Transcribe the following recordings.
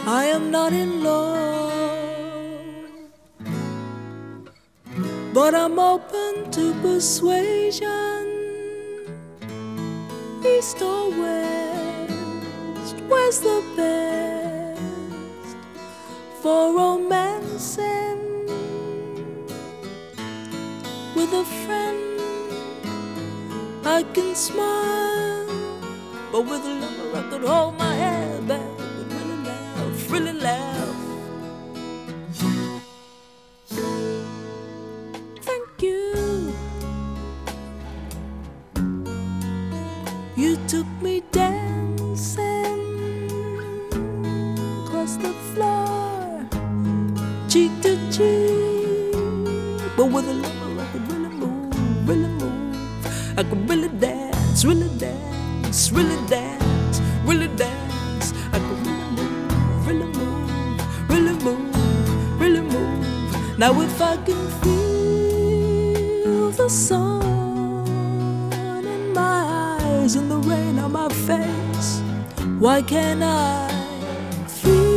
I am not in love, but I'm open to persuasion. East or west, where's the best for romancing? With a friend I can smile, but with a lover I could hold my head back and really laugh, really laugh. Thank you. You took me dancing across the floor, cheek to cheek, but with a lover I could really move, really move. I could really dance, really dance, really dance, really dance. I could really move, really move, really move, really move. Now if I can feel the sun in my eyes and the rain on my face, why can't I feel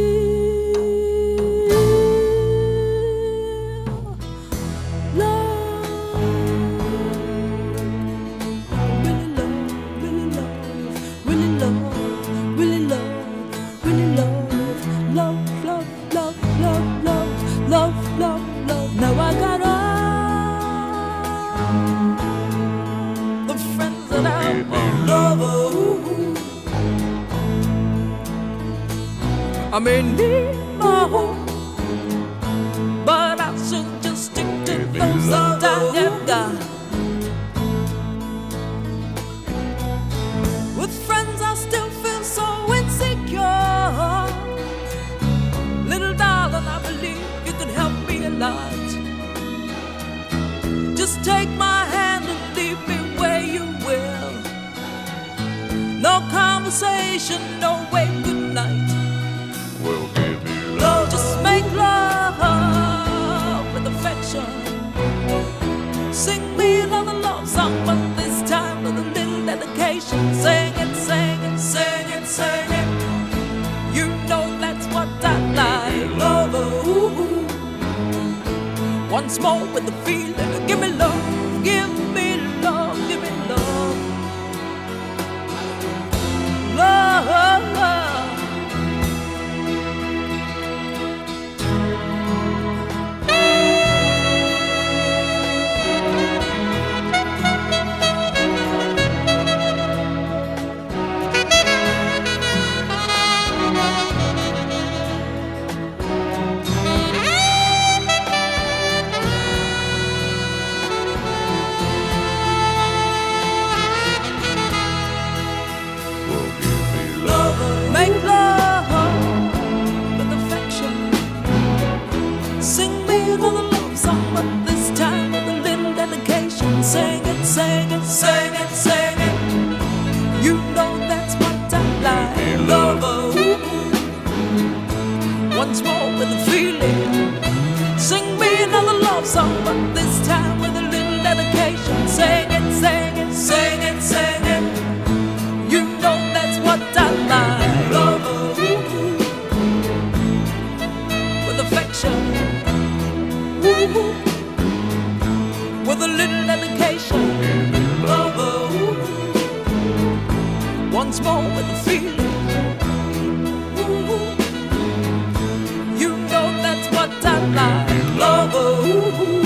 I may need my home, but I should just stick to those that I have got. With friends I still feel so insecure. Little darling, I believe you can help me a lot. Just take my hand and lead me where you will. No conversation, no way, good night. We'll give you love. Just make love with affection. Sing me another love song, but this time with a little dedication. Sing it, sing it, sing it, sing it. You know that's what I like. Love, ooh. Once more with the feeling. Give me love, give me love, give me love. Love. Make love with affection. Sing me another love song, but this time with a little dedication. Sing it, sing it, sing it, sing it. You know that's what I like. Love, once more with a feeling. Sing me another love song, but this time with a little dedication. Sing it, sing it, sing it, sing it. You know that's what I like. With affection, with a little dedication, once more with a feeling. You know that's what I like. Love.